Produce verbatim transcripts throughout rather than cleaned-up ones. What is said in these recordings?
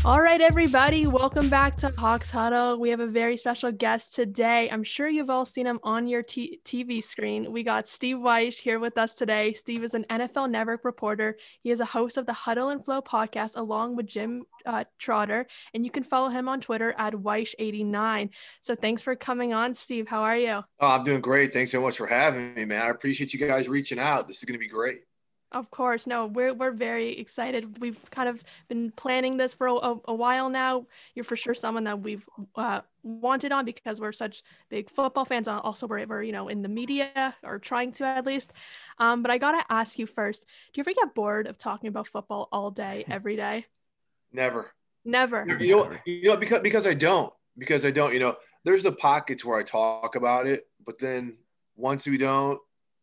All right, everybody, welcome back to Hawks Huddle. We have a very special guest today. I'm sure you've all seen him on your t- TV screen. We got Steve Wyche here with us today. Steve is an N F L Network reporter. He is a host of the Huddle and Flow podcast along with Jim uh, Trotter, and you can follow him on Twitter at Wyche eighty-nine. So thanks for coming on, Steve. How are you? Oh, I'm doing great. Thanks so much for having me, man. I appreciate you guys reaching out. This is going to be great. Of course. No, we're we're very excited. We've kind of been planning this for a, a while now. You're for sure someone that we've uh, wanted on because we're such big football fans. Also, we're, we're you know in the media or trying to at least. Um, but I gotta ask you first: do you ever get bored of talking about football all day, every day? Never. Never. You know, you know, because because I don't, because I don't. You know, there's the pockets where I talk about it, but then once we don't.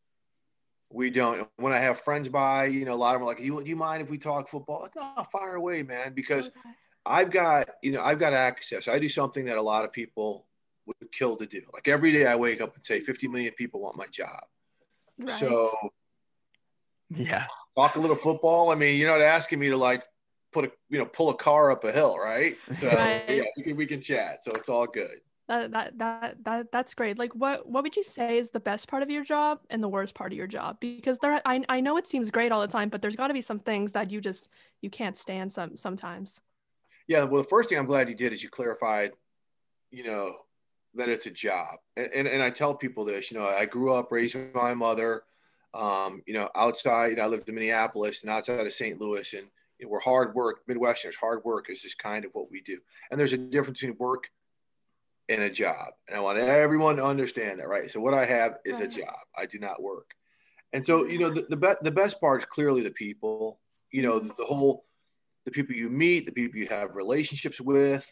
We don't. When I have friends by, you know, a lot of them are like, you, do you mind if we talk football? Like, no, fire away, man, because Okay. I've got, you know, I've got access. I do something that a lot of people would kill to do. Like every day I wake up and say fifty million people want my job. Right. So yeah, talk a little football. I mean, you're not asking me to like put a, you know, pull a car up a hill, right? So right. yeah, we can, we can chat. So it's all good. That, that that that that's great. Like, what what would you say is the best part of your job and the worst part of your job? Because there, I I know it seems great all the time, but there's got to be some things that you just you can't stand some sometimes. Yeah. Well, the first thing I'm glad you did is you clarified, you know, that it's a job. And, and, and I tell people this, you know, I grew up raised by my mother, um, you know, outside, you know, I lived in Minneapolis and outside of Saint Louis, and you know, we're hard work, Midwesterners. Hard work is just kind of what we do. And there's a difference between work and a job. And I want everyone to understand that, right? So what I have is a job. I do not work. And so, you know, the, the, be- the best part is clearly the people, you know, the, the whole, the people you meet, the people you have relationships with,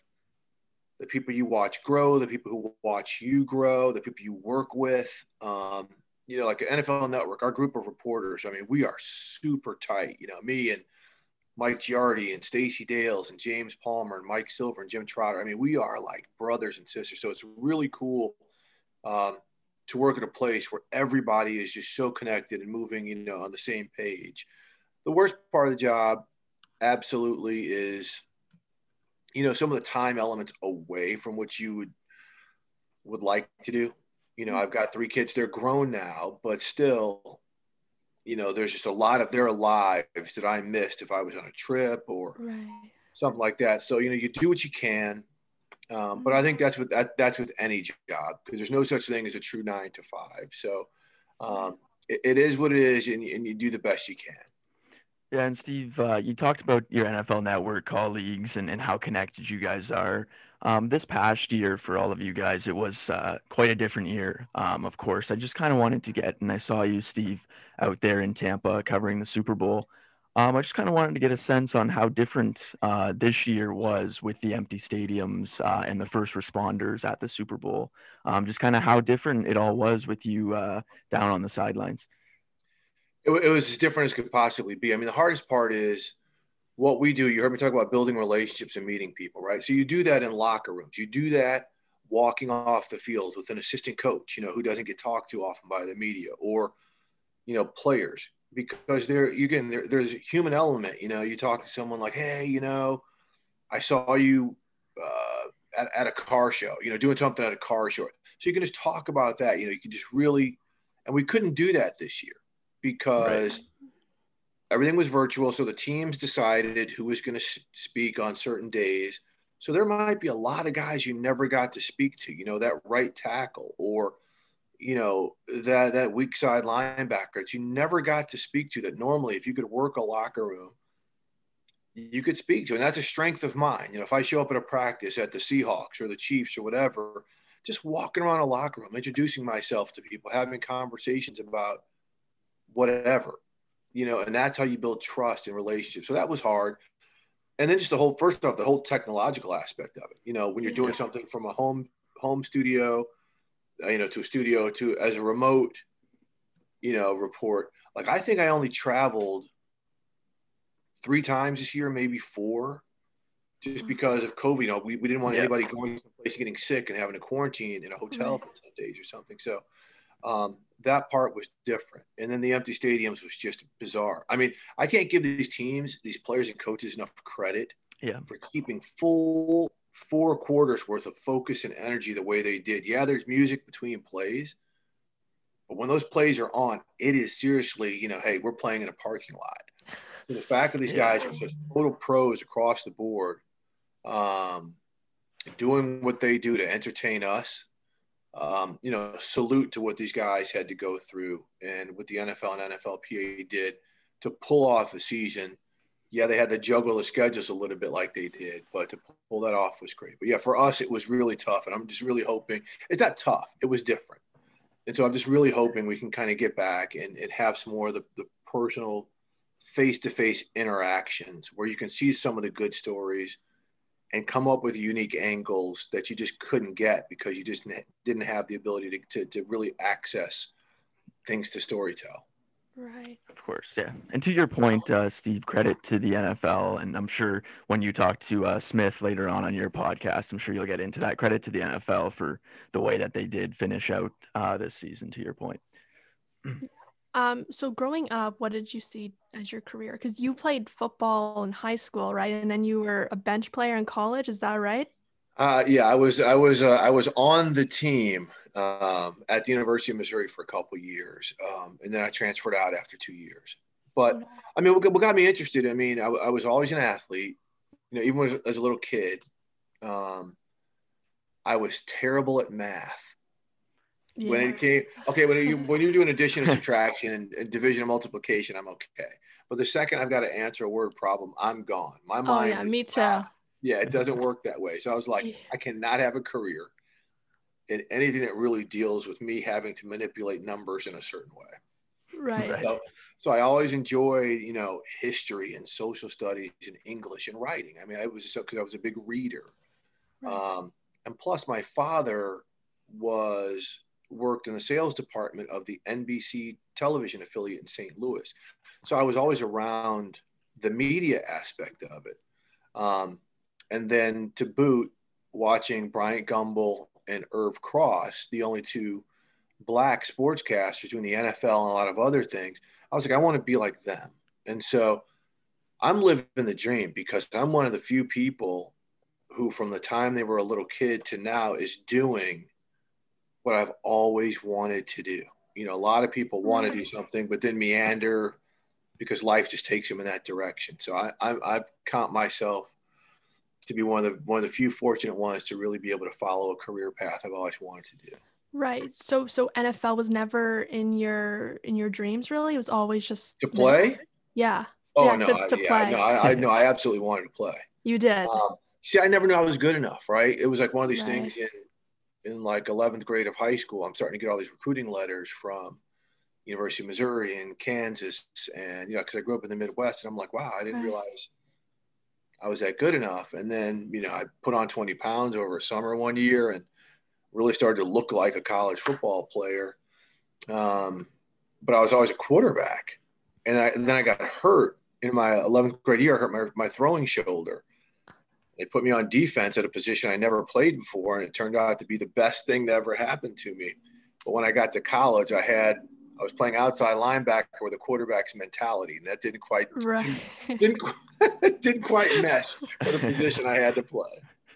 the people you watch grow, the people who watch you grow, the people you work with. Um, you know, like an N F L Network, our group of reporters, I mean, we are super tight. You know, me and Mike Giardi and Stacey Dales and James Palmer and Mike Silver and Jim Trotter. I mean, we are like brothers and sisters. So it's really cool um, to work at a place where everybody is just so connected and moving, you know, on the same page. The worst part of the job absolutely is, you know, some of the time elements away from what you would would like to do. You know, I've got three kids, they're grown now, but still, you know, there's just a lot of their lives that I missed if I was on a trip or right. something like that. So, you know, you do what you can. Um, but I think that's what that, that's with any job, because there's no such thing as a true nine to five. So um, it, it is what it is, and, and you do the best you can. Yeah, and Steve, uh, you talked about your N F L Network colleagues and, and how connected you guys are. Um, this past year for all of you guys, it was uh, quite a different year. Um, of course, I just kind of wanted to get, and I saw you, Steve, out there in Tampa covering the Super Bowl. Um, I just kind of wanted to get a sense on how different uh, this year was with the empty stadiums uh, and the first responders at the Super Bowl. Um, just kind of how different it all was with you uh, down on the sidelines. It, it was as different as could possibly be. I mean, the hardest part is what we do. You heard me talk about building relationships and meeting people, right? So you do that in locker rooms. You do that walking off the field with an assistant coach, you know, who doesn't get talked to often by the media, or, you know, players, because there, you again, there, there's a human element. You know, you talk to someone like, hey, you know, I saw you uh, at, at a car show, you know, doing something at a car show. So you can just talk about that. You know, you can just really, and we couldn't do that this year because Right. everything was virtual. So the teams decided who was going to speak on certain days. So there might be a lot of guys you never got to speak to, you know, that right tackle, or, you know, that, that weak side linebacker that you never got to speak to, that normally, if you could work a locker room, you could speak to. And that's a strength of mine. You know, if I show up at a practice at the Seahawks or the Chiefs or whatever, just walking around a locker room, introducing myself to people, having conversations about whatever, you know, and that's how you build trust and relationships. So that was hard. And then just the whole, first off, the whole technological aspect of it, you know, when you're doing Yeah. something from a home, home studio, uh, you know, to a studio, to as a remote, you know, report. Like, I think I only traveled three times this year, maybe four, just because of COVID. You know, we, we didn't want Yeah. anybody going someplace getting sick and having a quarantine in a hotel Right. for ten days or something. So um, that part was different. And then the empty stadiums was just bizarre. I mean, I can't give these teams, these players and coaches enough credit Yeah. for keeping full four quarters worth of focus and energy the way they did. Yeah, there's music between plays, but when those plays are on, it is seriously, you know, hey, we're playing in a parking lot. So the fact that these Yeah. guys are such total pros across the board, um, doing what they do to entertain us, um, you know, salute to what these guys had to go through and what the N F L and N F L P A did to pull off a season. Yeah, they had to juggle the schedules a little bit like they did, but to pull that off was great. But yeah, for us, it was really tough. And I'm just really hoping it's not tough. It was different. And so I'm just really hoping we can kind of get back and, and have some more of the, the personal face-to-face interactions where you can see some of the good stories and come up with unique angles that you just couldn't get because you just didn't have the ability to, to, to really access things to storytell. Right. Of course, yeah. And to your point, uh, Steve, credit to the N F L. And I'm sure when you talk to uh, Smith later on on your podcast, I'm sure you'll get into that. Credit to the N F L for the way that they did finish out uh, this season, to your point. Um, so growing up, what did you see as your career? Because you played football in high school, right? And then you were a bench player in college. Is that right? Uh, yeah, I was I was uh, I was on the team um, at the University of Missouri for a couple of years, um, and then I transferred out after two years. But I mean, what, what got me interested? I mean, I, I was always an athlete. You know, even as, as a little kid, um, I was terrible at math. Yeah. When it came, okay, when you when you're doing addition and subtraction and, and division and multiplication, I'm okay. But the second I've got to answer a word problem, I'm gone. My Oh mind yeah, is me too. not, yeah, it doesn't work that way. So I was like, I cannot have a career in anything that really deals with me having to manipulate numbers in a certain way. Right. Right. So, so I always enjoyed, you know, history and social studies and English and writing. I mean, I was so because I was a big reader, Right. um, and plus my father was worked in the sales department of the N B C television affiliate in Saint Louis. So I was always around the media aspect of it. Um, and then to boot, watching Bryant Gumbel and Irv Cross, the only two black sportscasters doing the N F L and a lot of other things, I was like, I want to be like them. And so I'm living the dream because I'm one of the few people who from the time they were a little kid to now is doing what I've always wanted to do. You know, a lot of people want to do something, but then meander because life just takes them in that direction. So I, I, I count myself to be one of the one of the few fortunate ones to really be able to follow a career path I've always wanted to do. Right. So so N F L was never in your in your dreams really? It was always just To play? This? Yeah. Oh yeah, no, to, I, to yeah, play. no, I, I no, I absolutely wanted to play. You did. Um, see, I never knew I was good enough. Right? It was like one of these Right. things in in like eleventh grade of high school. I'm starting to get all these recruiting letters from University of Missouri and Kansas, and you know, because I grew up in the Midwest, and I'm like, wow, I didn't Right. realize I was that good enough. And then, you know, I put on twenty pounds over a summer one year and really started to look like a college football player. Um, but I was always a quarterback. And, I, and then I got hurt in my eleventh grade year. I hurt my, my throwing shoulder. They put me on defense at a position I never played before, and it turned out to be the best thing that ever happened to me. But when I got to college, I had – I was playing outside linebacker with a quarterback's mentality, and that didn't quite Right. didn't, didn't, didn't quite mesh for the position I had to play.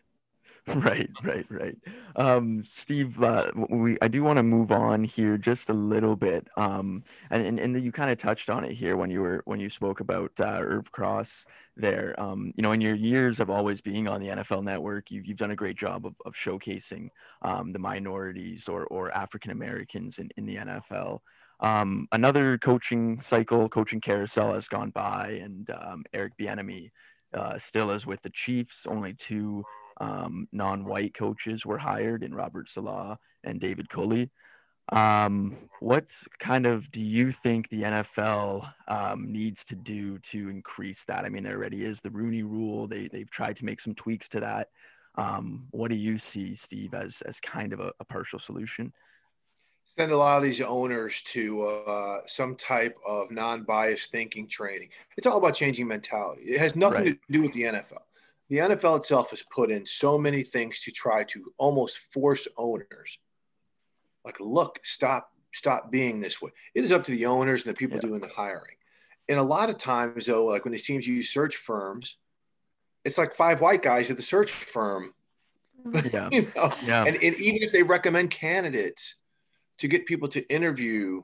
Right, right, right. Um, Steve, uh, we I do want to move on here just a little bit. Um, and and, and you kind of touched on it here when you were when you spoke about uh, Irv Cross there. Um, you know, in your years of always being on the N F L Network, you've you've done a great job of of showcasing um, the minorities or or African Americans in, in the N F L. Um, another coaching cycle, coaching carousel has gone by, and um, Eric Bieniemy uh, still is with the Chiefs. Only two um, non-white coaches were hired in Robert Salah and David Culley. Um, what kind of do you think the N F L um, needs to do to increase that? I mean, there already is the Rooney Rule. They they've tried to make some tweaks to that. Um, what do you see, Steve, as as kind of a, a partial solution? Send a lot of these owners to uh, some type of non-biased thinking training. It's all about changing mentality. It has nothing Right. to do with the N F L. The N F L itself has put in so many things to try to almost force owners. Like, look, stop, stop being this way. It is up to the owners and the people Yeah. doing the hiring. And a lot of times, though, like when these teams use search firms, it's like five white guys at the search firm, Yeah. you know, Yeah. and, and even if they recommend candidates to get people to interview,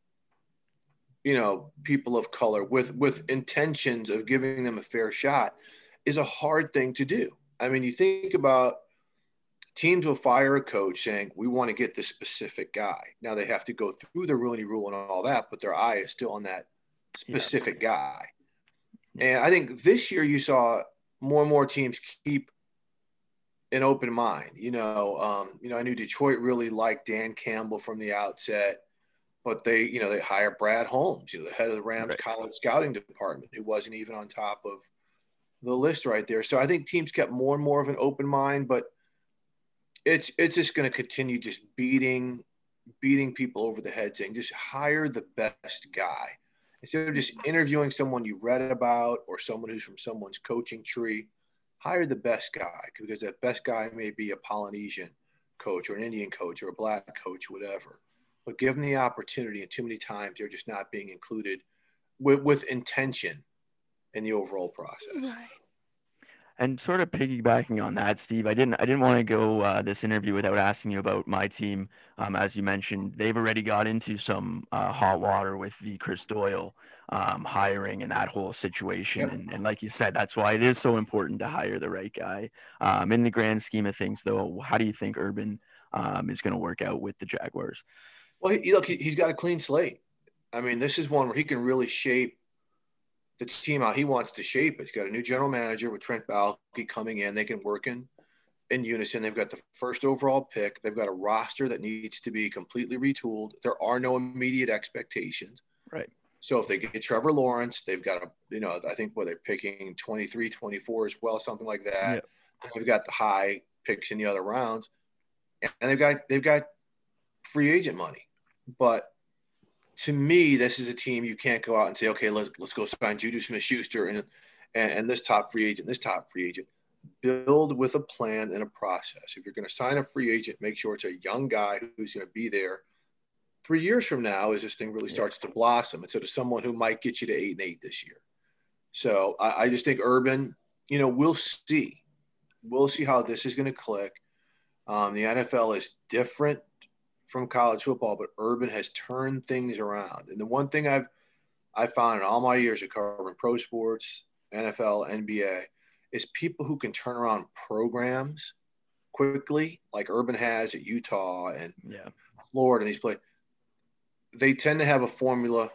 you know, people of color with, with intentions of giving them a fair shot is a hard thing to do. I mean, you think about teams will fire a coach saying, we want to get this specific guy. Now they have to go through the Rooney Rule and all that, but their eye is still on that specific yeah. guy. And I think this year you saw more and more teams keep an open mind. You know, um, you know, I knew Detroit really liked Dan Campbell from the outset, but they, you know, they hired Brad Holmes, you know, the head of the Rams right. college scouting department, who wasn't even on top of the list right there. So I think teams kept more and more of an open mind, but it's it's just going to continue just beating beating people over the head, saying just hire the best guy. Instead of just interviewing someone you read about or someone who's from someone's coaching tree, hire the best guy, because that best guy may be a Polynesian coach or an Indian coach or a black coach, whatever. But give them the opportunity, and too many times they're just not being included with, with intention in the overall process. Right. And sort of piggybacking on that, Steve, I didn't I didn't want to go uh, this interview without asking you about my team. Um, as you mentioned, they've already got into some uh, hot water with the Chris Doyle um, hiring and that whole situation. Yep. And, and like you said, that's why it is so important to hire the right guy. Um, in the grand scheme of things, though, how do you think Urban um, is going to work out with the Jaguars? Well, he, look, he, he's got a clean slate. I mean, this is one where he can really shape the team how he wants to shape it. He's got a new general manager with Trent Baalke coming in. They can work in, in unison. They've got the first overall pick. They've got a roster that needs to be completely retooled. There are no immediate expectations. Right. So if they get Trevor Lawrence, they've got a, you know, I think what they're picking twenty-three, twenty-four as well, something like that. Yep. They've got the high picks in the other rounds, and they've got, they've got free agent money. But to me, this is a team you can't go out and say, okay, let's let's go sign Juju Smith-Schuster and, and and this top free agent, this top free agent. Build with a plan and a process. If you're going to sign a free agent, make sure it's a young guy who's going to be there three years from now as this thing really starts to blossom, instead of someone who might get you to eight and eight this year. So I, I just think Urban, you know, we'll see. We'll see how this is going to click. Um, the N F L is different from college football, but Urban has turned things around. And the one thing I've I found in all my years of covering pro sports, N F L, N B A, is people who can turn around programs quickly, like Urban has at Utah and yeah. Florida and these places. They tend to have a formula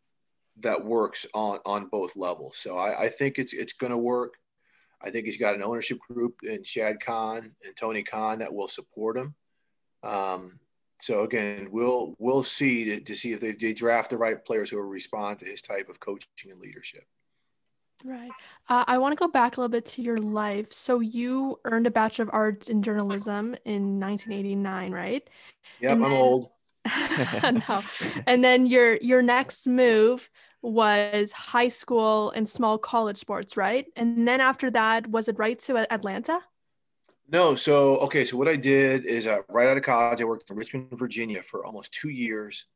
that works on, on both levels. So I, I think it's it's going to work. I think he's got an ownership group in Shad Khan and Tony Khan that will support him. Um, So again, we'll we'll see to, to see if they, they draft the right players who will respond to his type of coaching and leadership. Right. Uh, I want to go back a little bit to your life. So you earned a Bachelor of Arts in Journalism in nineteen eighty-nine, right? Yep, and I'm then, old. no. And then your your next move was high school and small college sports, right? And then after that, was it right to Atlanta? No. So, okay. So what I did is uh, right out of college, I worked in Richmond, Virginia for almost two years,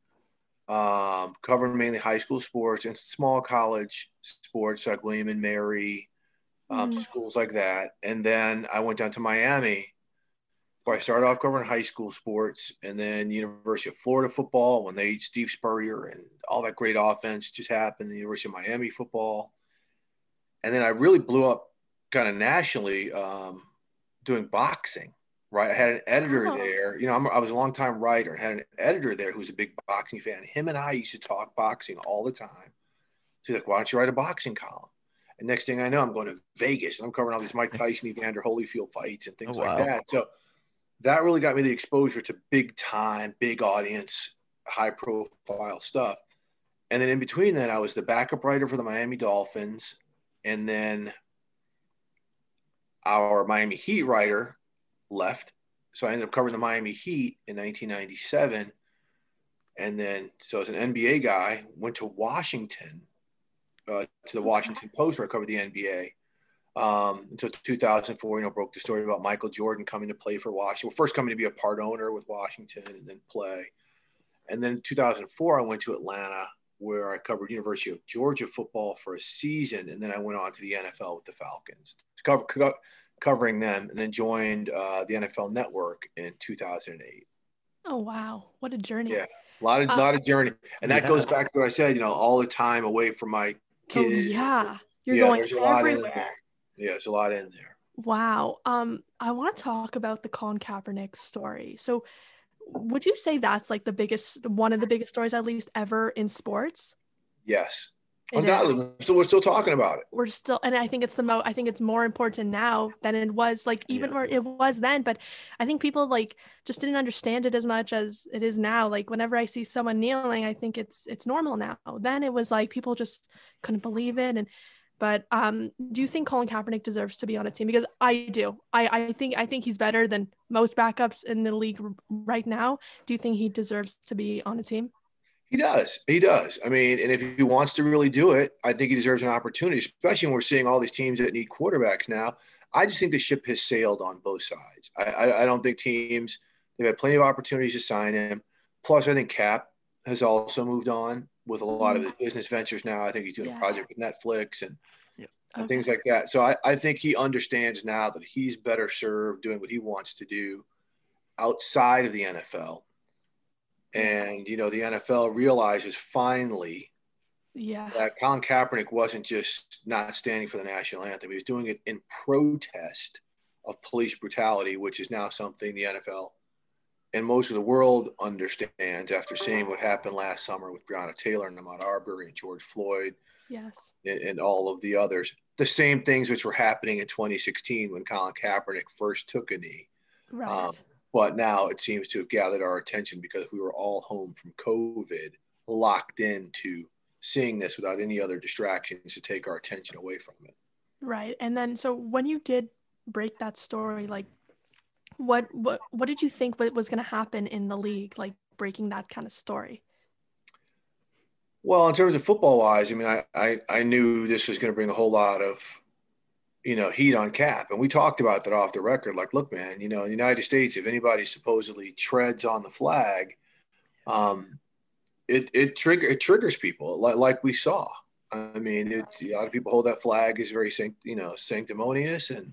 um, covering mainly high school sports and small college sports like William and Mary, um, mm. schools like that. And then I went down to Miami, where I started off covering high school sports, and then University of Florida football when they Steve Spurrier and all that great offense just happened, the University of Miami football. And then I really blew up kind of nationally, um, doing boxing, right? I had an editor oh. there. You know, I'm, I was a longtime writer. I had an editor there who was a big boxing fan. Him and I used to talk boxing all the time. She's like, why don't you write a boxing column? And next thing I know, I'm going to Vegas and I'm covering all these Mike Tyson, Evander Holyfield fights and things oh, wow. like that. So that really got me the exposure to big time, big audience, high profile stuff. And then in between that, I was the backup writer for the Miami Dolphins. And then our Miami Heat writer left. So I ended up covering the Miami Heat in nineteen ninety-seven. And then, so as an N B A guy, went to Washington, uh, to the Washington Post, where I covered the N B A. Um, until two thousand four, you know, broke the story about Michael Jordan coming to play for Washington. Well, first coming to be a part owner with Washington and then play. And then in two thousand four, I went to Atlanta where I covered University of Georgia football for a season, and then I went on to the N F L with the Falcons, to cover, co- covering them, and then joined uh, the N F L Network in two thousand eight. Oh, wow. What a journey. Yeah, a lot of, uh, lot of journey. And that yeah. goes back to what I said, you know, all the time away from my kids. Oh, yeah. You're yeah, going there's a everywhere. lot in there. Yeah, there's a lot in there. Wow. Um, I want to talk about the Colin Kaepernick story. So would you say that's like the biggest, one of the biggest stories at least ever in sports? Yes. It Undoubtedly. We're still, we're still talking about it. We're still, and I think it's the mo I think it's more important now than it was like even yeah. where it was then. But I think people like just didn't understand it as much as it is now. Like whenever I see someone kneeling, I think it's it's normal now. Then it was like people just couldn't believe it. And but um, do you think Colin Kaepernick deserves to be on a team? Because I do. I, I think I think he's better than most backups in the league right now. Do you think he deserves to be on a team? He does. He does. I mean, and if he wants to really do it, I think he deserves an opportunity, especially when we're seeing all these teams that need quarterbacks now. I just think the ship has sailed on both sides. I, I, I don't think teams, they've had plenty of opportunities to sign him. Plus, I think Cap has also moved on with a lot of his business ventures now. I think he's doing yeah. a project with Netflix and, yeah. and okay. things like that. So I, I think he understands now that he's better served doing what he wants to do outside of the N F L. And, you know, the N F L realizes finally yeah. that Colin Kaepernick wasn't just not standing for the national anthem. He was doing it in protest of police brutality, which is now something the N F L and most of the world understands after seeing what happened last summer with Breonna Taylor and Ahmaud Arbery and George Floyd yes. and, and all of the others. The same things which were happening in twenty sixteen when Colin Kaepernick first took a knee. Right. Um, But now it seems to have gathered our attention because we were all home from COVID, locked into seeing this without any other distractions to take our attention away from it. Right. And then, so when you did break that story, like what, what, what did you think was going to happen in the league, like breaking that kind of story? Well, in terms of football wise, I mean, I, I, I knew this was going to bring a whole lot of, you know, heat on Cap. And we talked about that off the record. Like, look, man, you know, in the United States, if anybody supposedly treads on the flag, um, it, it trigger it triggers people like, like we saw. I mean, it, a lot of people hold that flag as very, you know, sanctimonious and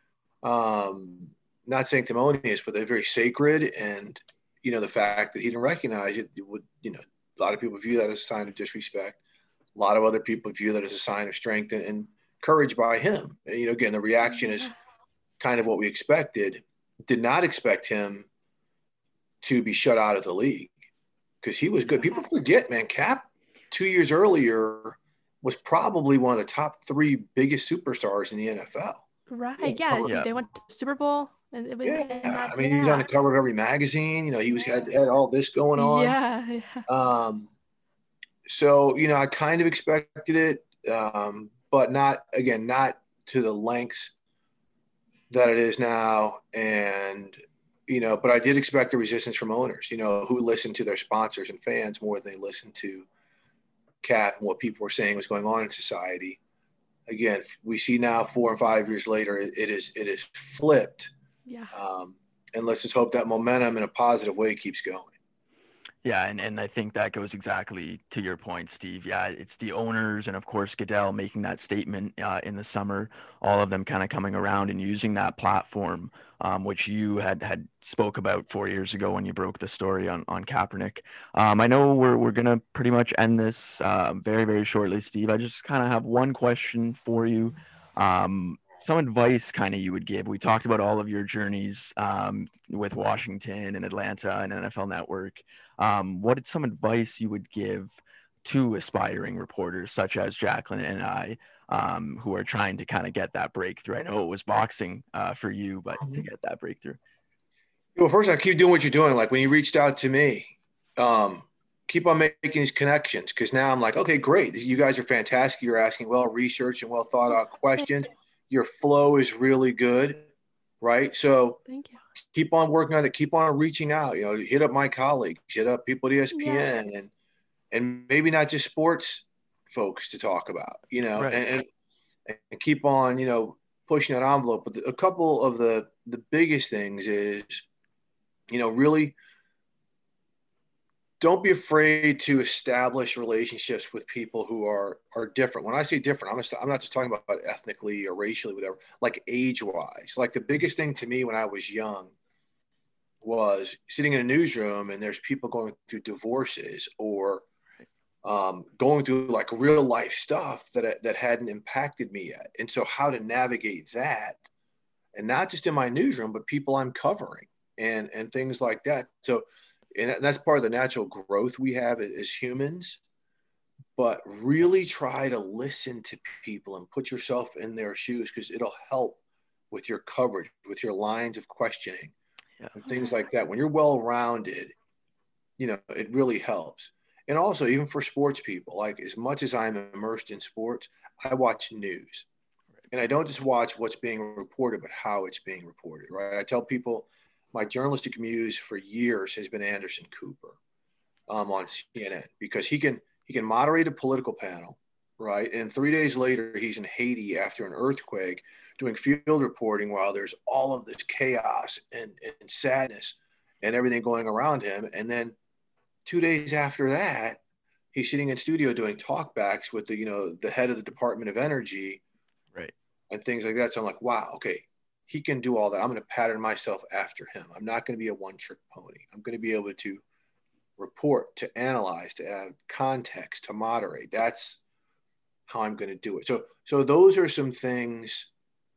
um, not sanctimonious, but they're very sacred. And, you know, the fact that he didn't recognize it, it would, you know, a lot of people view that as a sign of disrespect. A lot of other people view that as a sign of strength and, and courage by him. And, you know, again, the reaction is kind of what we expected. Did not expect him to be shut out of the league because he was good. People forget, man, Cap two years earlier was probably one of the top three biggest superstars in the N F L. Right. Yeah. yeah. They went to the Super Bowl. And it was, yeah. and that, I mean, yeah. he was on the cover of every magazine. You know, he was had, had all this going on. Yeah. yeah. Um, so, you know, I kind of expected it. Um, but not, again, not to the lengths that it is now. And, you know, but I did expect the resistance from owners, you know, who listen to their sponsors and fans more than they listen to Cap and what people were saying was going on in society. Again, we see now four and five years later, it, it is, it is flipped. Yeah. Um, and let's just hope that momentum in a positive way keeps going. Yeah, and, and I think that goes exactly to your point, Steve. Yeah, it's the owners and, of course, Goodell making that statement uh, in the summer, all of them kind of coming around and using that platform, um, which you had had spoke about four years ago when you broke the story on, on Kaepernick. Um, I know we're, we're going to pretty much end this uh, very, very shortly, Steve. I just kind of have one question for you. Um, some advice kind of you would give. We talked about all of your journeys um, with Washington and Atlanta and N F L Network. Um, what is some advice you would give to aspiring reporters such as Jacqueline and I, um, who are trying to kind of get that breakthrough? I know it was boxing uh, for you, but to get that breakthrough. Well, first, I keep doing what you're doing. Like when you reached out to me, um, keep on making these connections because now I'm like, okay, great. You guys are fantastic. You're asking well-researched and well-thought-out questions. Your flow is really good, right? So thank you. Keep on working on it. Keep on reaching out. You know, hit up my colleagues, hit up people at E S P N, yeah. and and maybe not just sports folks to talk about. You know, right. and, and and keep on you know pushing that envelope. But the, a couple of the the biggest things is, you know, really don't be afraid to establish relationships with people who are are different. When I say different, I'm, just, I'm not just talking about ethnically or racially, whatever, like age-wise. Like the biggest thing to me when I was young was sitting in a newsroom and there's people going through divorces or um, going through like real life stuff that, that hadn't impacted me yet. And so how to navigate that, and not just in my newsroom, but people I'm covering and, and things like that. So, and that's part of the natural growth we have as humans, but really try to listen to people and put yourself in their shoes, because it'll help with your coverage, with your lines of questioning, yeah. and things like that. When you're well-rounded, you know, it really helps. And also even for sports people, like as much as I'm immersed in sports, I watch news, and I don't just watch what's being reported, but how it's being reported, right? I tell people, my journalistic muse for years has been Anderson Cooper um, on C N N, because he can he can moderate a political panel, right? And three days later, he's in Haiti after an earthquake doing field reporting while there's all of this chaos and, and sadness and everything going around him. And then two days after that, he's sitting in studio doing talkbacks with the, you know, the head of the Department of Energy, right, and things like that. So I'm like, wow, okay. He can do all that. I'm going to pattern myself after him. I'm not going to be a one-trick pony. I'm going to be able to report, to analyze, to add context, to moderate. That's how I'm going to do it. So, so those are some things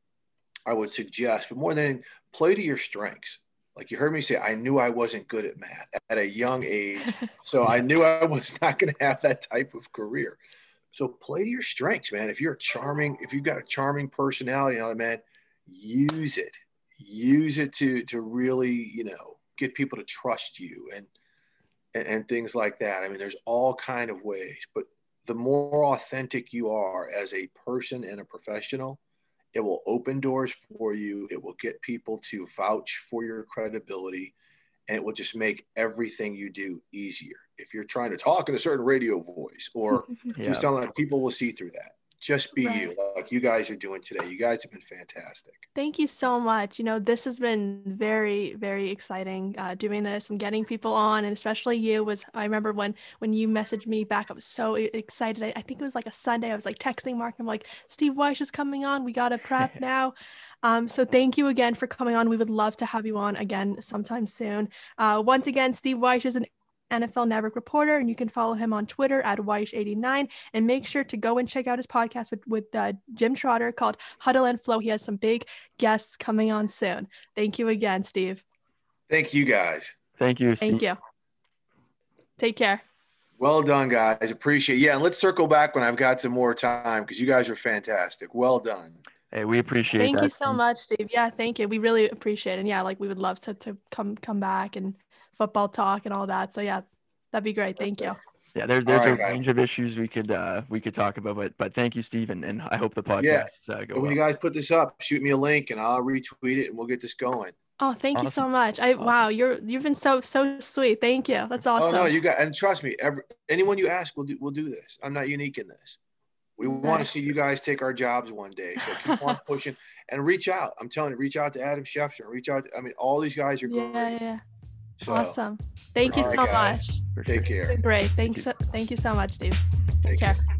I would suggest. But more than anything, play to your strengths. Like you heard me say, I knew I wasn't good at math at a young age. So I knew I was not going to have that type of career. So play to your strengths, man. If you're charming, if you've got a charming personality, you know, man, use it, use it to, to really, you know, get people to trust you and, and, and things like that. I mean, there's all kind of ways, but the more authentic you are as a person and a professional, it will open doors for you. It will get people to vouch for your credibility, and it will just make everything you do easier. If you're trying to talk in a certain radio voice or yeah. do something, like, people will see through that. Just be right. you, like you guys are doing today. You guys have been fantastic. Thank you so much. You know, this has been very, very exciting uh, doing this and getting people on, and especially you. Was I remember when when you messaged me back, I was so excited. I, I think it was like a Sunday. I was like texting Mark. I'm like, Steve Wyche is coming on. We got to prep now. Um, so thank you again for coming on. We would love to have you on again sometime soon. Uh, once again, Steve Wyche is an N F L Network reporter, and you can follow him on Twitter at Wyche eighty-nine, and make sure to go and check out his podcast with, with uh, Jim Trotter called Huddle and Flow. He has some big guests coming on soon. Thank you again, Steve. Thank you, guys. Thank you, Steve. Thank you. Take care. Well done, guys. Appreciate it. Yeah, and let's circle back when I've got some more time, because you guys are fantastic. Well done. Hey, we appreciate thank that. Thank you so Steve. much, Steve. Yeah, thank you. We really appreciate it. And yeah, like we would love to to come come back and football talk and all that. So yeah, that'd be great. Thank you. Yeah, there's there's right, a guys. range of issues we could uh we could talk about, but but thank you, Steve, and, and I hope the podcast yeah. uh, go when well. you guys put this up, shoot me a link and I'll retweet it and we'll get this going. Oh, thank Awesome. you so much. I Awesome. Wow, you're you've been so so sweet. Thank you. That's awesome. Oh no, you got, and trust me, every, anyone you ask, we'll do we'll do this. I'm not unique in this. We right. want to see you guys take our jobs one day. So keep on pushing and reach out. I'm telling you, reach out to Adam Schefter. Reach out. To, I mean, all these guys are yeah, great. Yeah. So, Awesome. Thank you right, so guys. much. Take care. Great. Thanks. Thank So, thank you so much, Steve. Take Take care. care.